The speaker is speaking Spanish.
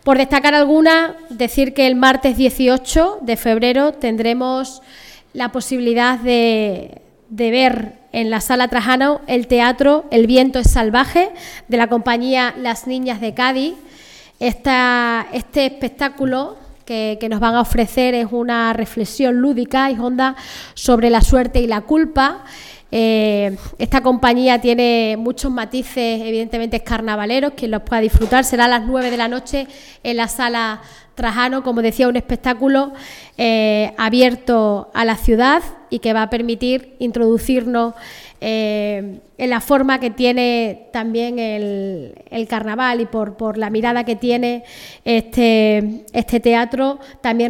Por destacar algunas, decir que el martes 18 de febrero tendremos la posibilidad de ver en la Sala Trajano el teatro El viento es salvaje, de la compañía Las Niñas de Cádiz. Este espectáculo que nos van a ofrecer es una reflexión lúdica y honda sobre la suerte y la culpa. Esta compañía tiene muchos matices, evidentemente carnavaleros, quien los pueda disfrutar. Será a las 9 de la noche en la Sala Trajano, como decía, un espectáculo abierto a la ciudad y que va a permitir introducirnos en la forma que tiene también el carnaval y por la mirada que tiene este teatro, también